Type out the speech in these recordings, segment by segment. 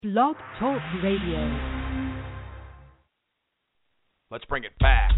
Blog Talk Radio. Let's bring it back.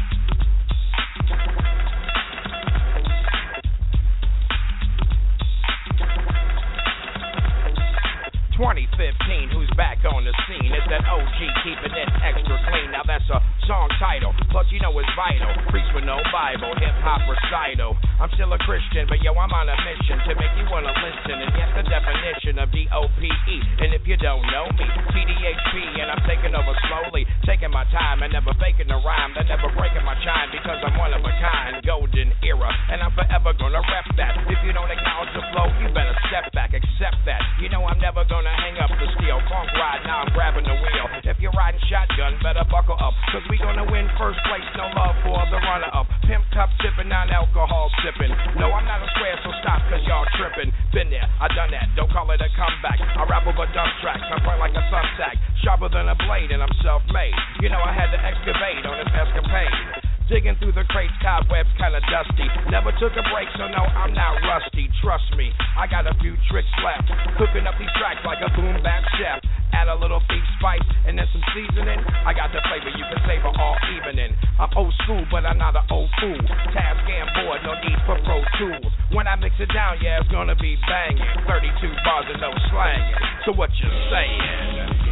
2015, who's back on the scene? It's that OG keeping it extra clean. Now that's a song title, plus you know it's vital. Preach with no Bible, hip-hop recital. I'm still a Christian, but yo, I'm on a mission to make you wanna listen. And yes, the definition of D-O-P-E. And if you don't know me, TDHP, and I'm taking over slowly, taking my time and never faking the rhyme. They're never breaking my chime because I'm one of a kind. Golden era, and I'm forever gonna rep that. If you don't acknowledge the flow, you better step back, accept that. You know I'm never gonna hang up the steel. Funk ride, now I'm grabbing the wheel. If you're riding shotgun, better buckle up, cause we gonna win first place. No love for the runner-up. Pimp cup tipping, non-alcohol sipping. No, I'm not a square, so stop, cause y'all tripping. Been there, I done that, don't call it a comeback. I rap over dump tracks, I point like a thumbtack. Sharper than a blade, and I'm self-made. You know I had to excavate on this escapade. Digging through the crates, cobwebs kinda dusty. Never took a break, so no, I'm not rusty. Trust me, I got a few tricks left. Cooking up these tracks like a boom bap chef. Add a little beef spice and then some seasoning. I got the flavor you can savor all evening. I'm old school, but I'm not an old fool. Task and board, no need for Pro Tools. When I mix it down, yeah, it's gonna be banging. 32 bars and no slanging. So what you saying?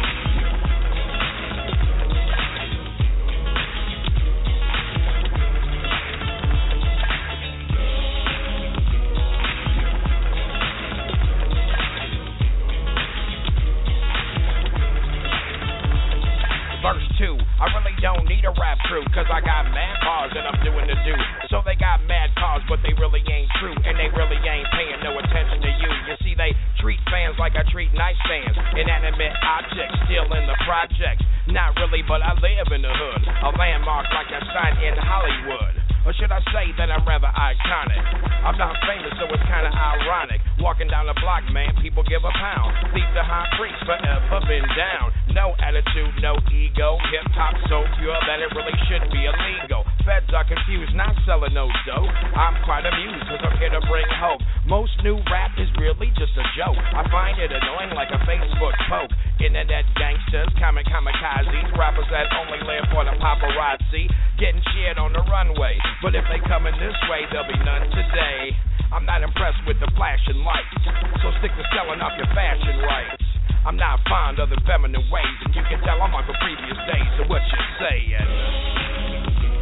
Verse 2, I really don't need a rap crew, cause I got mad bars and I'm doing the do. So they got mad cars, but they really ain't true, and they really ain't paying no attention to you. You see, they treat fans like I treat nice fans. Inanimate objects still in the projects. Not really, but I live in the hood. A landmark like a sign in Hollywood. Or should I say that I'm rather iconic? I'm not famous, so it's kinda ironic. Walking down the block, man, people give a pound. Thief the high priest, forever been down. No attitude, no ego. Hip-hop so pure that it really should be illegal. Feds are confused, not selling no dope. I'm quite amused, cause I'm here to bring hope. Most new rap is really just a joke. I find it annoying like a Facebook poke. Internet gangsters, comic kamikazes, rappers that only live for the paparazzi, getting shared on the runway. But if they coming this way, there'll be none today. I'm not impressed with the flashing lights, so stick to selling off your fashion rights. I'm not fond of the feminine ways, and you can tell I'm on the previous days. So what you saying?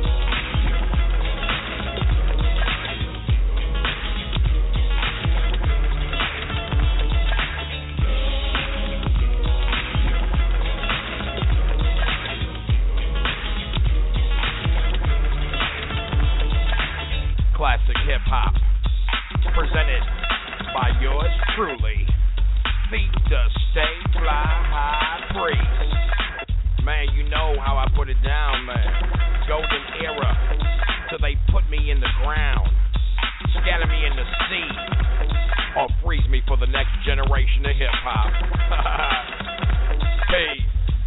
Classic hip-hop, presented by yours truly, Feet the Stay Fly High Priest. Man, you know how I put it down, man. Golden era, till they put me in the ground, scatter me in the sea, or freeze me for the next generation of hip-hop. Hey.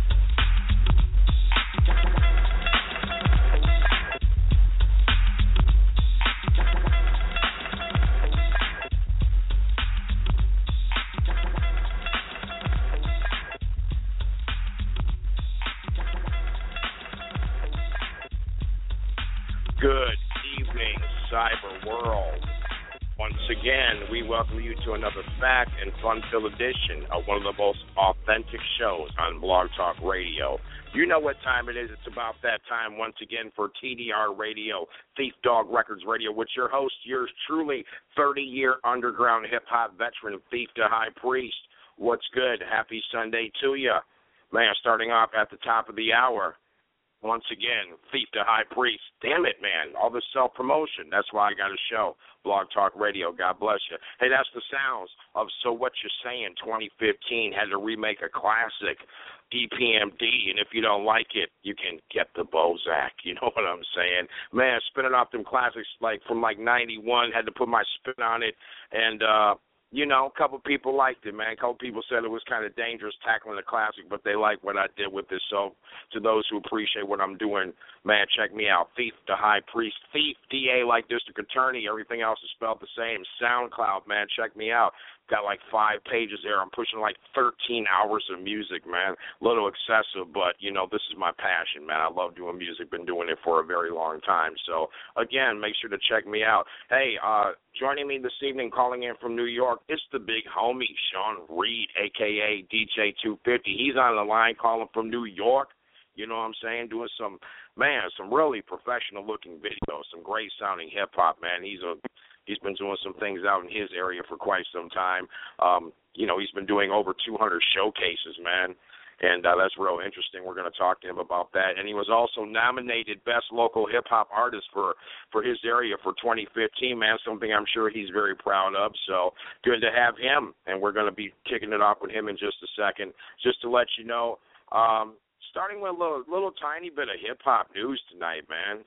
Good evening, cyber world. Once again, we welcome you to another fact and fun-filled edition of one of the most authentic shows on Blog Talk Radio. You know what time it is. It's about that time once again for TDR Radio, Thief Dog Records Radio, with your host, yours truly, 30-year underground hip-hop veteran, Thief the High Priest. What's good? Happy Sunday to you. Man, starting off at the top of the hour. Once again, Thief the High Priest. Damn it, man. All this self-promotion. That's why I got a show. Blog Talk Radio. God bless you. Hey, that's the sounds of So What You're Saying 2015. Had to remake a classic, EPMD. And if you don't like it, you can get the Bozak. You know what I'm saying? Man, spinning off them classics from 91. Had to put my spin on it. And, you know, a couple people liked it, man. A couple people said it was kind of dangerous tackling the classic, but they like what I did with this. So to those who appreciate what I'm doing, man, check me out. Thief the High Priest. Thief, D-A like District Attorney. Everything else is spelled the same. SoundCloud, man, check me out. got like 5 pages there. I'm pushing like 13 hours of music, man. A little excessive, but, you know, this is my passion, man. I love doing music. Been doing it for a very long time. So, again, make sure to check me out. Hey, joining me this evening, calling in from New York, it's the big homie, Sean Reed, a.k.a. DJ250. He's on the line calling from New York. You know what I'm saying? Doing some really professional-looking videos, some great-sounding hip-hop, man. He's been doing some things out in his area for quite some time. You know, he's been doing over 200 showcases, man. And that's real interesting. We're going to talk to him about that. And he was also nominated Best Local Hip-Hop Artist for his area for 2015, man, something I'm sure he's very proud of. So good to have him. And we're going to be kicking it off with him in just a second. Just to let you know, starting with a little tiny bit of hip-hop news tonight, man.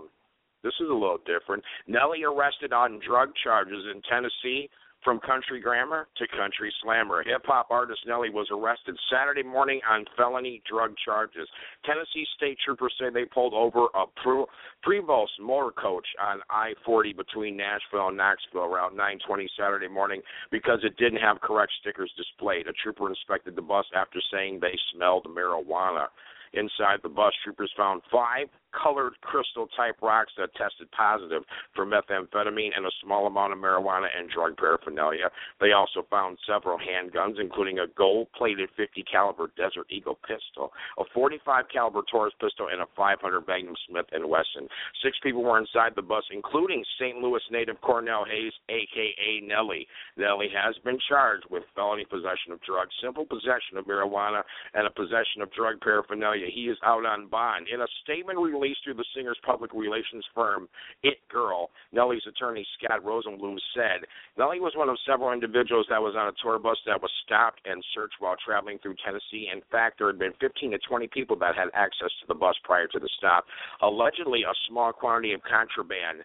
This is a little different. Nelly arrested on drug charges in Tennessee. From country grammar to country slammer, hip-hop artist Nelly was arrested Saturday morning on felony drug charges. Tennessee state troopers say they pulled over a Prevost motor coach on I-40 between Nashville and Knoxville around 9:20 Saturday morning because it didn't have correct stickers displayed. A trooper inspected the bus after saying they smelled marijuana. Inside the bus, troopers found 5 colored crystal-type rocks that tested positive for methamphetamine and a small amount of marijuana and drug paraphernalia. They also found several handguns, including a gold-plated .50 caliber Desert Eagle pistol, a .45 caliber Taurus pistol, and a .500 Magnum Smith & Wesson. 6 people were inside the bus, including St. Louis native Cornell Hayes, a.k.a. Nelly. Nelly has been charged with felony possession of drugs, simple possession of marijuana, and a possession of drug paraphernalia. He is out on bond. In a statement released through the singer's public relations firm, It Girl, Nelly's attorney Scott Rosenblum said, Nelly was one of several individuals that was on a tour bus that was stopped and searched while traveling through Tennessee. In fact, there had been 15 to 20 people that had access to the bus prior to the stop. Allegedly, a small quantity of contraband,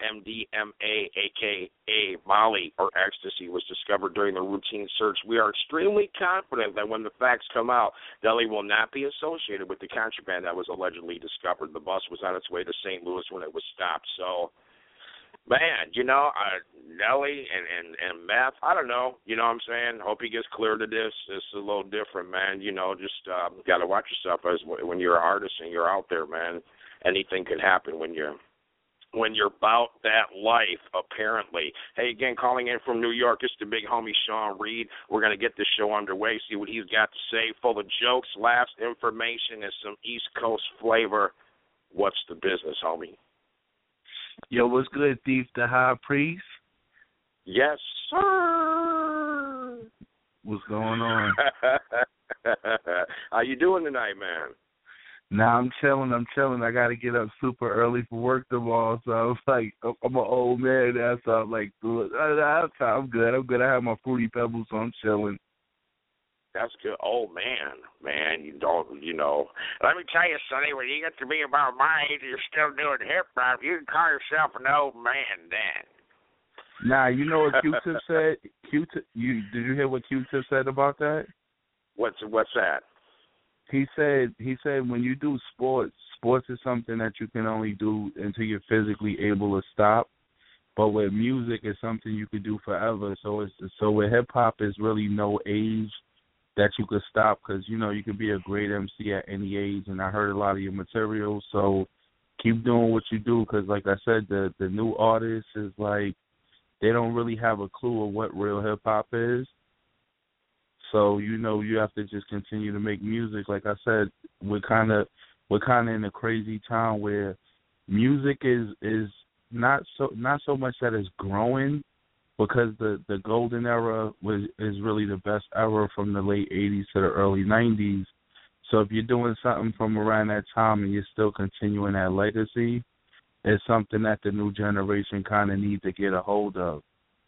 MDMA, a.k.a. Molly, or ecstasy, was discovered during the routine search. We are extremely confident that when the facts come out, Nelly will not be associated with the contraband that was allegedly discovered. The bus was on its way to St. Louis when it was stopped. So, man, you know, Nelly and meth, I don't know, you know what I'm saying? Hope he gets cleared of this. It's a little different, man. You know, just got to watch yourself when you're an artist and you're out there, man. Anything could happen when you're about that life, apparently. Hey, again, calling in from New York, it's the big homie Sean Reed. We're going to get this show underway, see what he's got to say, full of jokes, laughs, information, and some East Coast flavor. What's the business, homie? Yo, what's good, Thief the High Priest? Yes, sir. What's going on? How you doing tonight, man? Nah, I'm chilling. I got to get up super early for work tomorrow, so I was like, I'm an old man now, so I'm like, I'm good. I have my Fruity Pebbles, so I'm chilling. That's good. Oh, man, you don't, you know. Let me tell you, Sonny, when you get to be about my age, you're still doing hip-hop, you can call yourself an old man then. Nah, you know what Q-Tip said? Did you hear what Q-Tip said about that? What's that? He said when you do sports is something that you can only do until you're physically able to stop. But with music, it's something you could do forever. So with hip hop, there's really no age that you could stop because you know you could be a great MC at any age. And I heard a lot of your material, so keep doing what you do because, like I said, the new artists is like they don't really have a clue of what real hip hop is. So, you know, you have to just continue to make music. Like I said, we're kind of in a crazy time where music is not so much that it's growing because the golden era is really the best era from the late 80s to the early 90s. So if you're doing something from around that time and you're still continuing that legacy, it's something that the new generation kind of need to get a hold of.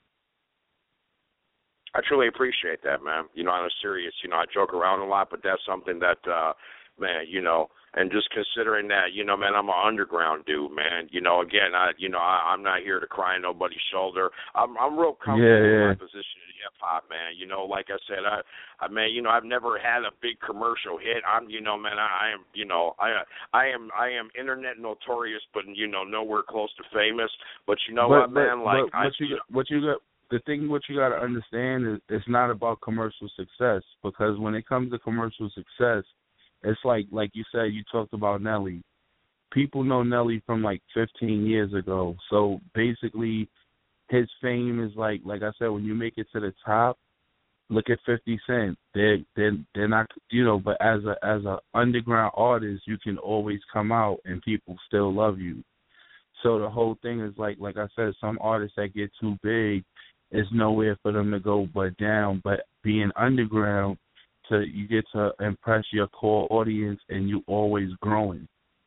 I truly appreciate that, man. You know, I'm serious. You know, I joke around a lot, but that's something that, man, you know, and just considering that, you know, man, I'm an underground dude, man. You know, again, I'm not here to cry on nobody's shoulder. I'm real comfortable in my position in hip hop, man. You know, like I said, man, you know, I've never had a big commercial hit. You know, man, I am internet notorious, but you know, nowhere close to famous. But you know what, man, like what you got? the thing what you got to understand is it's not about commercial success, because when it comes to commercial success, it's like you said, you talked about Nelly. People know Nelly from like 15 years ago. So basically his fame is like I said, when you make it to the top, look at 50 Cent. They're not, you know, but as a underground artist, you can always come out and people still love you. So the whole thing is like I said, some artists that get too big, there's nowhere for them to go but down. But being underground, you get to impress your core audience, and you always growing.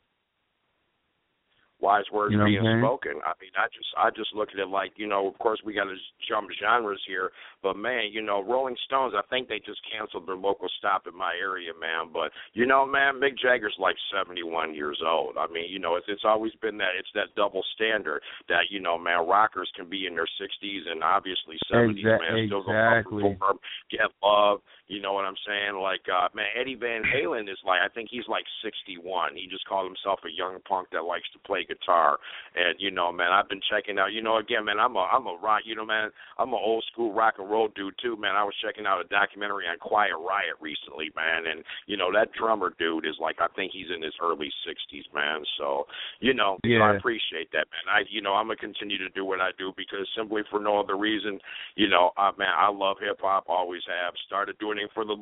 Wise words you know being spoken. I mean, I just look at it like, you know, of course we got to jump genres here, but man, you know, Rolling Stones, I think they just canceled their local stop in my area, man. But you know, man, Mick Jagger's like 71 years old. I mean, you know, it's always been that double standard that, you know, man, rockers can be in their 60s and obviously 70s, man, still go perform, get love. You know what I'm saying? Like, man, Eddie Van Halen is like, I think he's like 61. He just called himself a young punk that likes to play guitar. And, you know, man, I've been checking out, you know, again, man, I'm a rock, you know, man, I'm an old school rock and roll dude too, man. I was checking out a documentary on Quiet Riot recently, man. And, you know, that drummer dude is like, I think he's in his early 60s, man. So, you know, I appreciate that, man. I'm going to continue to do what I do because simply for no other reason, you know, man, I love hip hop, always have. Started doing it for the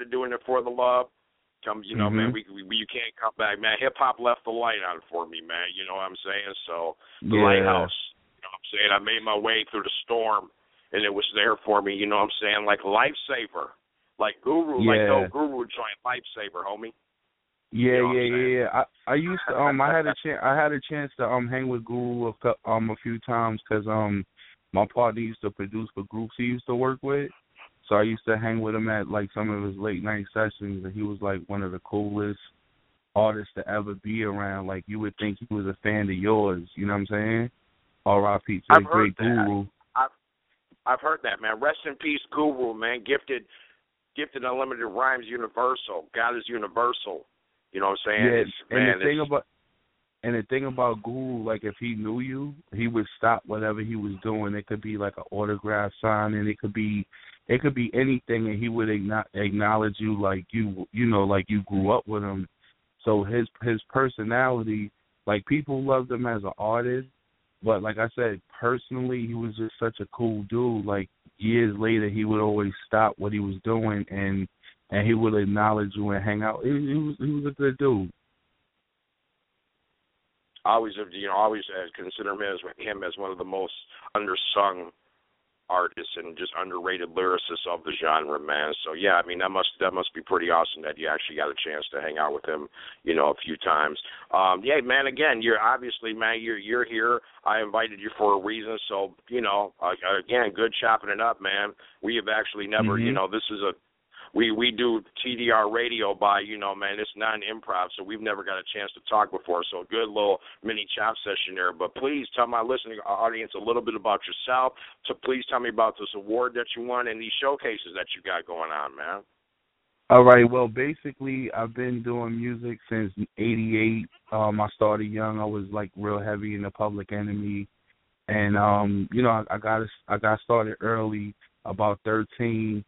love. You know, man, you can't come back, man. Hip hop left the light on for me, man. You know what I'm saying? So the lighthouse, you know what I'm saying? I made my way through the storm, and it was there for me. You know what I'm saying? Like lifesaver, like Guru, like no Guru joint, lifesaver, homie. Yeah, you know I used to I had a chance to hang with Guru a few times because my partner used to produce for groups he used to work with. So I used to hang with him at, like, some of his late-night sessions, and he was, like, one of the coolest artists to ever be around. Like, you would think he was a fan of yours, you know what I'm saying? R.I.P. to the great Guru. I've heard that, man. Rest in peace, Guru, man. Gifted Unlimited Rhymes Universal. God is universal. You know what I'm saying? Yeah, and the thing about Guru, like, if he knew you, he would stop whatever he was doing. It could be, like, an autograph signing. It could be anything, and he would acknowledge you like you know, like you grew up with him. So his personality, like, people loved him as an artist, but like I said, personally, he was just such a cool dude. Like, years later, he would always stop what he was doing, and he would acknowledge you and hang out. He was a good dude. I always consider him as one of the most undersung artists and just underrated lyricists of the genre, man. So yeah, I mean that must be pretty awesome that you actually got a chance to hang out with him, you know, a few times. Yeah, man. Again, you're obviously, man, you're here. I invited you for a reason. So you know, again, good chopping it up, man. We have actually never, you know, this is a. We do TDR radio by, you know, man, it's non-improv, so we've never got a chance to talk before. So a good little mini chop session there. But please tell my listening audience a little bit about yourself. So please tell me about this award that you won and these showcases that you got going on, man. All right. Well, basically, I've been doing music since '88. I started young. I was like real heavy in the Public Enemy, and you know, I got started early, about 13.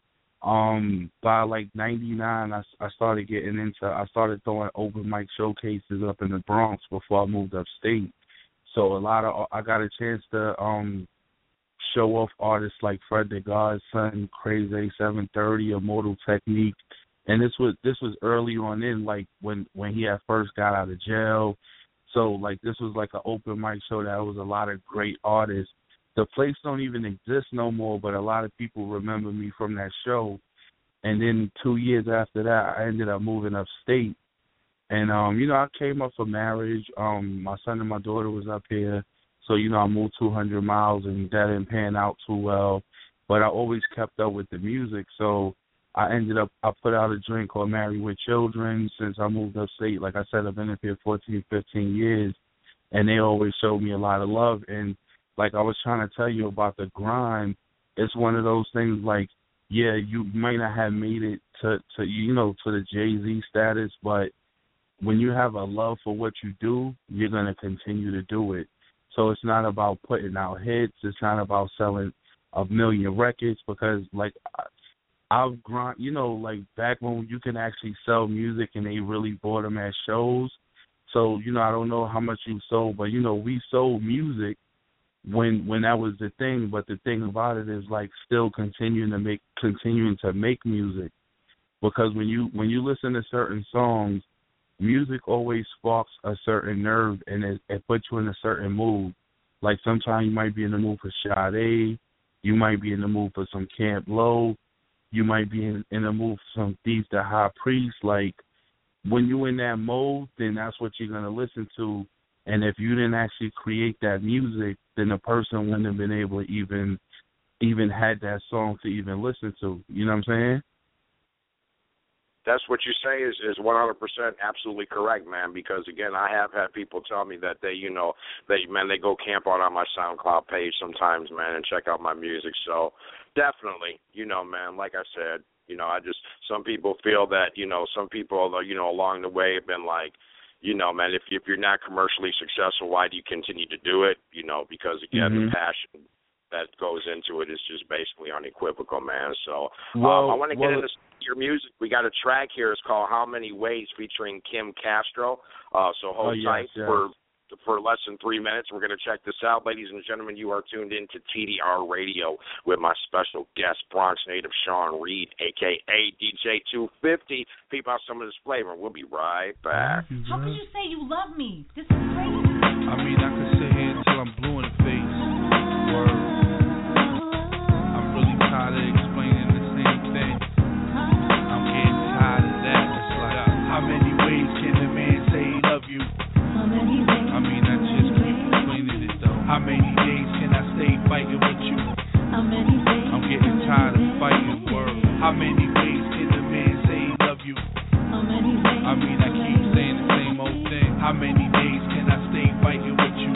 By like 99, I started throwing open mic showcases up in the Bronx before I moved upstate. So I got a chance to show off artists like Fred the Godson, Crazy 730, Immortal Technique, and this was early on in, like when he had first got out of jail. So like this was like an open mic show that was a lot of great artists. The place don't even exist no more, but a lot of people remember me from that show. And then 2 years after that, I ended up moving upstate. And, you know, I came up for marriage. My son and my daughter was up here. So, you know, I moved 200 miles, and that didn't pan out too well. But I always kept up with the music. So I put out a joint called Married with Children since I moved upstate. Like I said, I've been up here 14, 15 years. And they always showed me a lot of love. And like I was trying to tell you about the grind, it's one of those things like, yeah, you might not have made it to the Jay-Z status, but when you have a love for what you do, you're going to continue to do it. So it's not about putting out hits. It's not about selling of Million Records, because like I've grown, you know, like back when you can actually sell music and they really bought them at shows. So, you know, I don't know how much you sold, but, you know, we sold music when that was the thing. But the thing about it is, like, still continuing to make music, because when you listen to certain songs, music always sparks a certain nerve, and it puts you in a certain mood. Like sometimes you might be in the mood for Sade, you might be in the mood for some Camp Lo, you might be in the mood for some Thieves the High Priest. Like, when you're in that mode, then that's what you're going to listen to. And if you didn't actually create that music, then the person wouldn't have been able to even had that song to even listen to. You know what I'm saying? That's what you say is 100% absolutely correct, man, because, again, I have had people tell me that they go camp out on my SoundCloud page sometimes, man, and check out my music. So definitely, you know, man, like I said, you know, some people feel that, you know, some people, you know, along the way have been like, you know, man, if you're not commercially successful, why do you continue to do it? You know, because, again, the passion that goes into it is just basically unequivocal, man. So I want to get into your music. We got a track here. It's called How Many Ways featuring Kim Castro. So hold tight for less than 3 minutes. We're going to check this out. Ladies and gentlemen, you are tuned in to TDR Radio with my special guest, Bronx native Sean Reed, a.k.a. DJ 250. Peep out some of this flavor, and we'll be right back. How could you say you love me? This is crazy. I mean, I could sit here until I'm blue in the face. Word. I'm really tired of explaining the same thing. I'm getting tired of that. It's like, how many ways can a man say he love you? I mean, I just keep explaining it though. How many days can I stay fighting with you? I'm getting tired of fighting, word. How many ways can a man say he love you? I mean, I keep saying the same old thing. How many days can I stay fighting with you?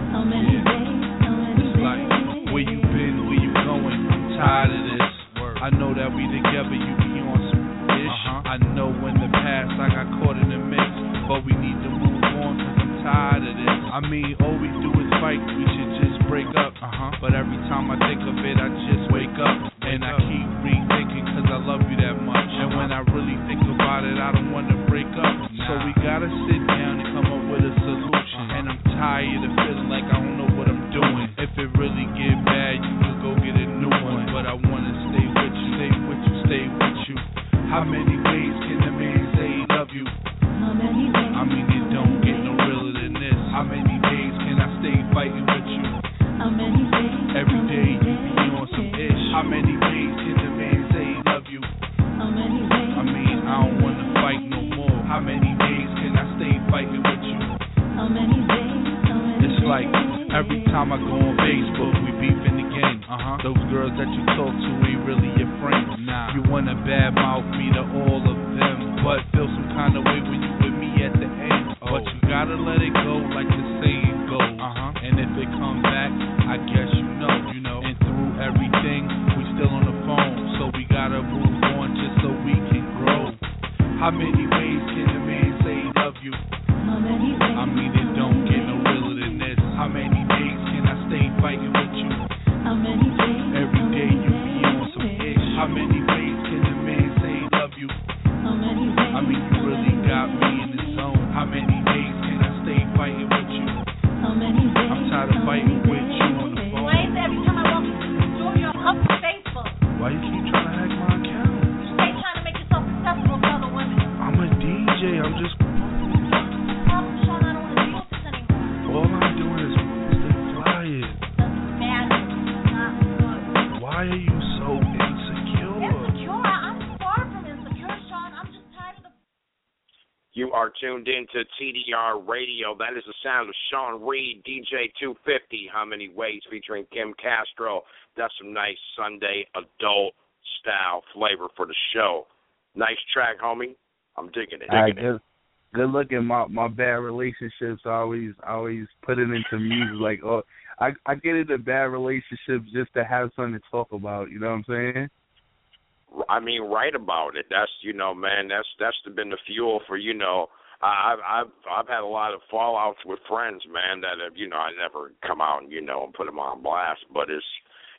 It's like, where you been, where you going? I'm tired of this. Word. I know that we together, you be on some ish. I know in the past I got caught in the mix, but we need to move on, cause I'm tired of this. I mean, all we do is fight, we should just break up. But every time I think of it, I just wake up, and I keep rethinking, cause I love you that much. And when I really think about it, I don't want to break up. So we gotta sit down and come up with a solution. And I'm tired of feeling like I don't know what I'm doing. If it really get bad, you can go get a new one. But I wanna stay with you, stay with you, stay with you. How many ways can a man say he love you? I mean, it don't get no realer than this. How many days can I stay fighting with you? Every day you be on some ish. How many ways can a man say he love you? I mean, I don't wanna fight no more. How many days can I stay fighting with you? It's like every time I go on Facebook, we beefing again. Those girls that you talk to ain't really your friends. Nah. You wanna badmouth me to all of them, but feel some kind of way when you with me at the end. But you gotta let it go like the saying goes. And if it come back, I guess you know. And through everything, we still on the phone, so we gotta move on just so we can grow. How many ways can a man say he love you? I mean, it don't get no realer than this. How many days can I stay fighting with you? Every day you be on some ish. How many ways can a man say he love you? I mean, you really got me in the zone. How many days can I stay fighting with you? I'm tired of fighting with you on the phone. Why is it every time I walk into the store, you're up on Facebook? Why you keep trying to hack my account? You stay trying to make yourself successful with other women. I'm a DJ. I'm just... Problem, Sean, I don't want to deal with this anymore. All I'm doing is posting flyers. Doesn't matter. It's not good. Why are you so insecure? Insecure? I'm far from insecure, Sean. I'm just tired of the... You are tuned in to TDR Radio. That is the sound of Sean Reed, DJ 250. How Many Ways featuring Kim Castro. That's some nice Sunday adult style flavor for the show. Nice track, homie. I'm digging it. Good looking. My bad relationships I always put it into music. Like, I get into bad relationships just to have something to talk about. You know what I'm saying? I mean, write about it. That's, you know, man, that's been the fuel for, you know, I've had a lot of fallouts with friends, man, that have, you know, I never come out and, you know, and put them on blast, but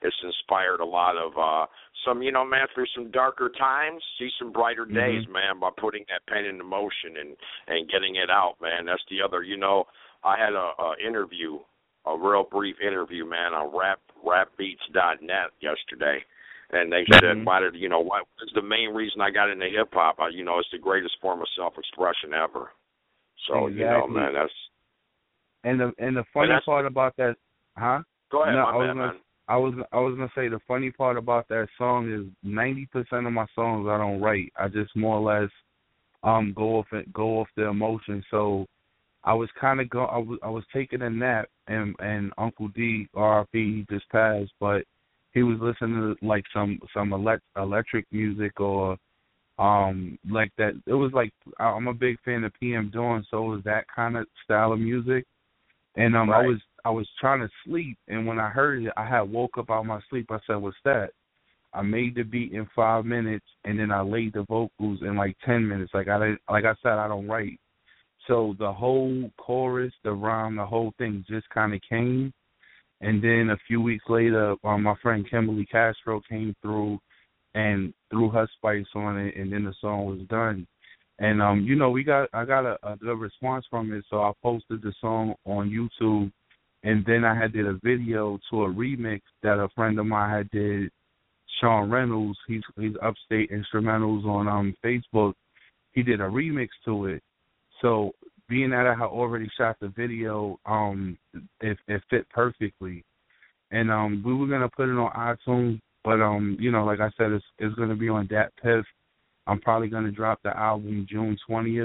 it's inspired a lot of some, man, through some darker times, see some brighter days, man, by putting that pen into motion and getting it out, man. That's the other, I had a interview, a real brief interview, man, on rapbeats.net yesterday. And they said, what is the main reason I got into hip hop? It's the greatest form of self-expression ever. So, exactly. Man, that's. And the funny part about that, huh? Go ahead, no, I was gonna say the funny part about that song is 90% of my songs I don't write. I just more or less go off the emotion. So I was kind of I was taking a nap, and Uncle D, R.I.P., he just passed, but he was listening to like some electric music or like that. It was like, I'm a big fan of PM Dawn, so it was that kind of style of music. And right. I was trying to sleep, and when I heard it, I had woke up out of my sleep. I said, "What's that?" I made the beat in 5 minutes, and then I laid the vocals in like 10 minutes. Like I said, I don't write. So the whole chorus, the rhyme, the whole thing just kind of came. And then a few weeks later, my friend Kimberly Castro came through and threw her spice on it, and then the song was done. And I got a good response from it, so I posted the song on YouTube, and then I had did a video to a remix that a friend of mine had did. Sean Reynolds, he's Upstate Instrumentals on Facebook. He did a remix to it. So being that I had already shot the video, it fit perfectly. And we were gonna put it on iTunes, but like I said, it's gonna be on Dat Piff. I'm probably gonna drop the album June 20th.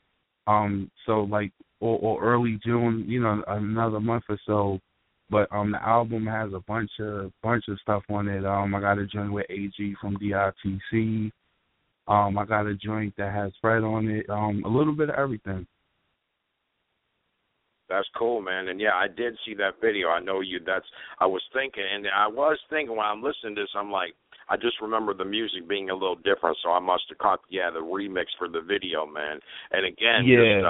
So like or early June, another month or so. But the album has a bunch of stuff on it. I got a joint with AG from DITC. I got a joint that has Fred on it. A little bit of everything. That's cool, man. And yeah, I did see that video. I know you. I was thinking when I'm listening to this, I'm like, I just remember the music being a little different, so I must have caught the remix for the video, man. And again,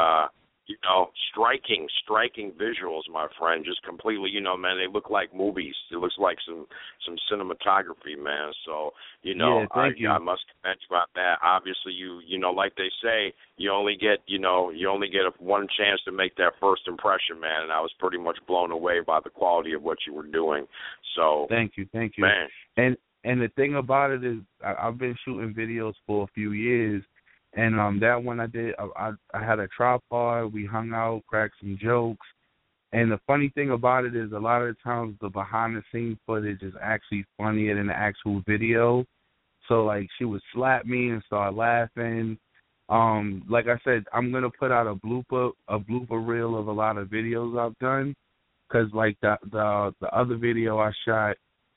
striking visuals, my friend. Just completely, man. They look like movies. It looks like some cinematography, man. So thank you. I must commend you about that. Obviously, you like they say, you only get one chance to make that first impression, man. And I was pretty much blown away by the quality of what you were doing. So thank you, man. And the thing about it is, I've been shooting videos for a few years, and that one I did, I had a tripod, we hung out, cracked some jokes, and the funny thing about it is a lot of the times the behind-the-scenes footage is actually funnier than the actual video. So, like, she would slap me and start laughing. Like I said, I'm going to put out a blooper reel of a lot of videos I've done, because, like, the other video I shot,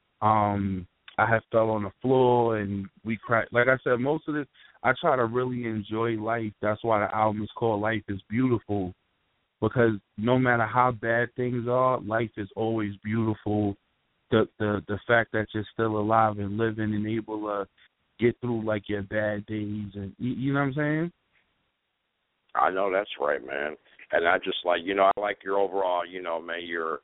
I had fell on the floor and we cracked. Like I said, most of this, I try to really enjoy life. That's why the album is called Life is Beautiful, because no matter how bad things are, life is always beautiful. The fact that you're still alive and living and able to get through like your bad days, and you know what I'm saying? I know that's right, man. And I just like, I like your overall, man, your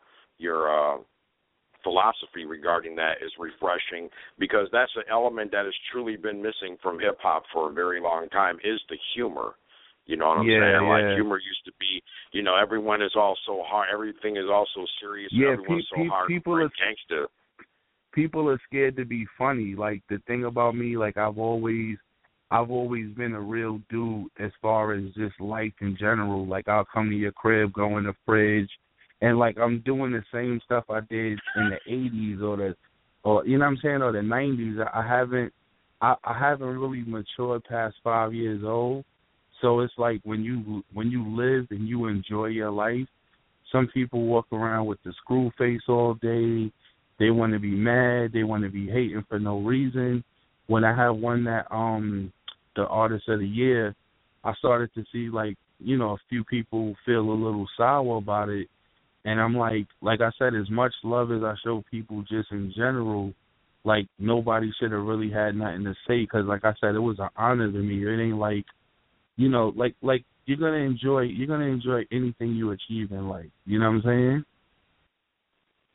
philosophy regarding that is refreshing, because that's an element that has truly been missing from hip-hop for a very long time, is the humor. You know what I'm saying? Yeah. Like, humor used to be, everyone is all so hard, everything is all so serious, everyone's so hard, gangster. People are scared to be funny. Like, the thing about me, like, I've always been a real dude as far as just life in general. Like, I'll come to your crib, go in the fridge, and like I'm doing the same stuff I did in the 80s or you know what I'm saying, or the 90s. I haven't really matured past 5 years old. So it's like when you live and you enjoy your life, some people walk around with the screw face all day. They want to be mad. They want to be hating for no reason. When I had won that the Artist of the Year, I started to see like, a few people feel a little sour about it. And I'm like I said, as much love as I show people just in general, like nobody should have really had nothing to say, because like I said, it was an honor to me. It ain't like, like you're gonna enjoy anything you achieve in life. You know what I'm saying?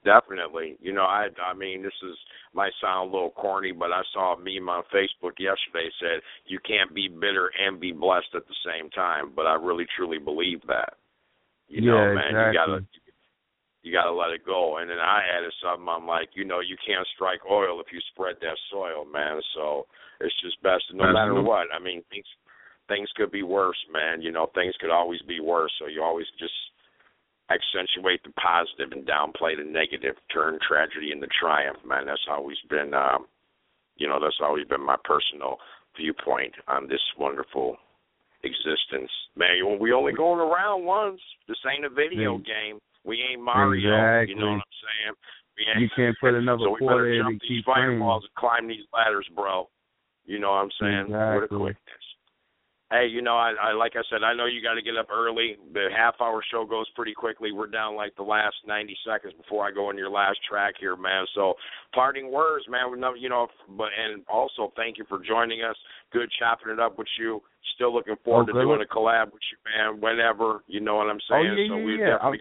Definitely. You know, I mean, this might sound a little corny, but I saw a meme on Facebook yesterday said you can't be bitter and be blessed at the same time. But I really truly believe that. You know, man, exactly. you gotta let it go. And then I added something. I'm like, you know, you can't strike oil if you spread that soil, man. So it's just best, no matter what. I mean, things could be worse, man. You know, things could always be worse. So you always just accentuate the positive and downplay the negative, turn tragedy into triumph, man. That's always been, that's always been my personal viewpoint on this wonderful existence. Man, we only going around once. This ain't a video game. We ain't Mario. Exactly. You know what I'm saying? You can't put another quarter in and keep playing. Firewalls and climb these ladders, bro. You know what I'm saying? Exactly. What a quickness. Hey, you know, I like I said, I know you got to get up early. The half-hour show goes pretty quickly. We're down like the last 90 seconds before I go on your last track here, man. So, parting words, man. And also thank you for joining us. Good chopping it up with you. Still looking forward to doing a collab with you, man. Whenever, you know what I'm saying.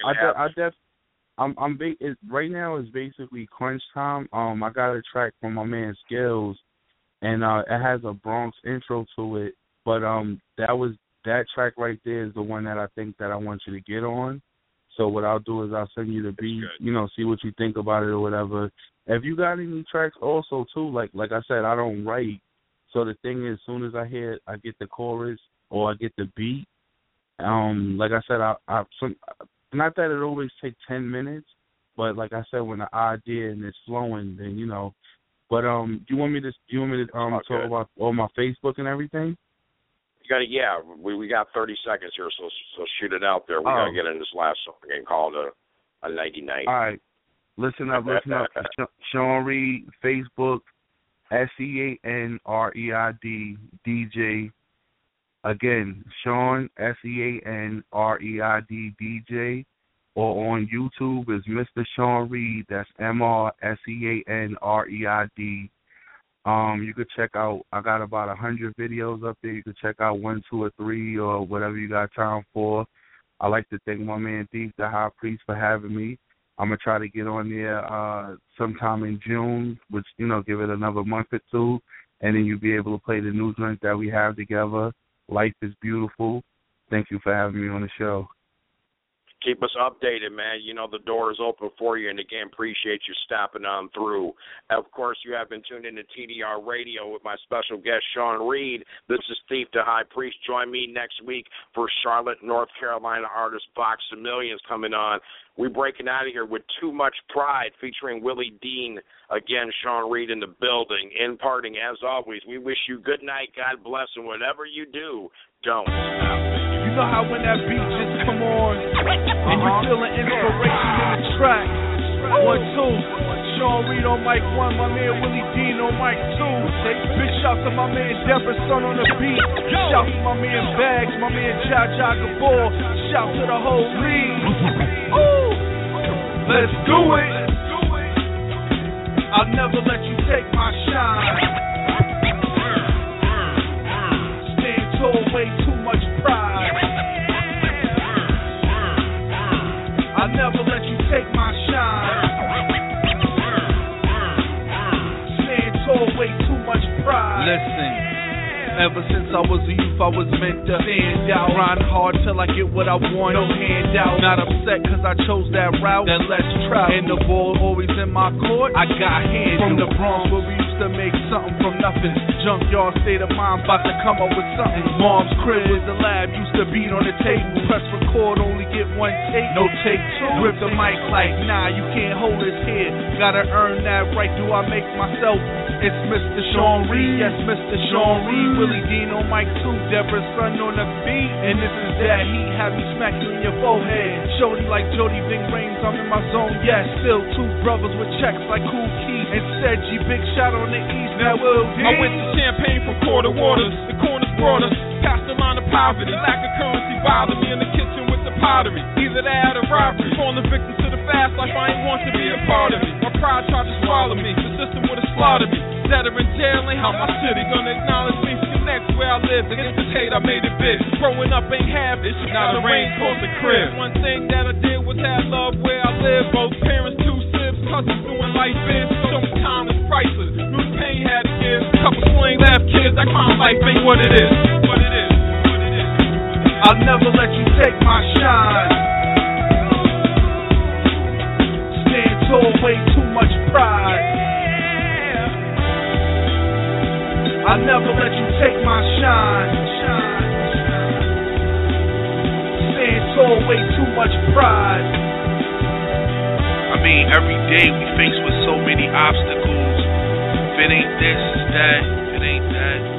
Right now it's basically crunch time. I got a track from my man Skills, and it has a Bronx intro to it. But that track right there is the one that I think that I want you to get on. So what I'll do is I'll send you the beat, see what you think about it or whatever. If you got any tracks also too, like I said, I don't write. So the thing is, as soon as I get the chorus or I get the beat, like I said, not that it always takes 10 minutes, but like I said, when the idea and it's flowing, then But do you want me to talk about all my Facebook and everything? We got 30 seconds here, so shoot it out there. We got to get in this last song and call it a nighty night. All right. Listen up. Sean Reid, Facebook, SeanReid DJ. Again, Sean, SeanReid DJ. Or on YouTube is Mr. Sean Reid. That's MrSeanReid. You could check out, I got about 100 videos up there. You could check out 1, 2, or 3 or whatever you got time for. I like to thank my man Thief, the High Priest, for having me. I'm going to try to get on there sometime in June, which, give it another month or two, and then you'll be able to play the new joint that we have together. Life is Beautiful. Thank you for having me on the show. Keep us updated, man. The door is open for you, and again, appreciate you stopping on through. Of course, you have been tuned into TDR Radio with my special guest, Sean Reid. This is Thief, the High Priest. Join me next week for Charlotte, North Carolina artist Box of Millions coming on. We're breaking out of here with Too Much Pride featuring Willie Dean. Again, Sean Reid in the building. In parting, as always, we wish you good night, God bless, and whatever you do, don't stop. You know how when that beat just come on and you feeling inspiration in the track. 1, 2. Sean Reid on mic 1, my man Willie Dean on mic 2. Big shout to my man Deborah Son on the beat. Shout to my man Bags, my man Jaja Gabor. Shout to the whole league. Let's do it. I'll never let you take my shine. Stand tall, way too much pride. I'll never let you take my shine. Stand tall, way too much pride. Listen. Ever since I was a youth, I was meant to stand out. Grind hard till I get what I want, no handout. Not upset cause I chose that route, then let's try. And the ball always in my court, I got hands. From the Bronx where we used to make something from nothing. Junkyard state of mind, about to come up with something. Mom's crib was the lab, used to beat on the table. Press record, only get 1 take, no take 2. Grip the mic like, nah, you can't hold this here. Gotta earn that right, do I make myself? It's Mr. Sean Reid, yes, Mr. Sean Reid. Willie Dean on mic 2, Deborah Son on the beat. And this is that heat, have me smack you in your forehead. Shorty like Jody Ving Rames, I'm in my zone, yes. Still 2 brothers with checks like Kool Keith. And said G, big shot on the east, now Will D. I went to Champagne from Quarter Waters, the corners brought us. Past the line of poverty, lack of currency bothered me in the kitchen with the pottery. Either that or robbery, falling victim to the fast life, I ain't want to be a part of it. My pride tried to swallow me, the system would have slaughtered me. Dead or in jail ain't how my city gonna acknowledge me. Connect where I live, against the hate I made it big. Growing up ain't habit, now the rain caused the crib. One thing that I did was have love where I live. Both parents, 2 siblings, hustles doing life is. Show me time is priceless. New pain had to give. Couple swing left kids, that crime life ain't what it is. What it is. What it is. I'll never let you take my shine. Stand tall, way too much pride. I'll never let you take my shine. Stand tall, way too much pride. I mean, every day we face with so many obstacles. If it ain't this, it's that. If it ain't that.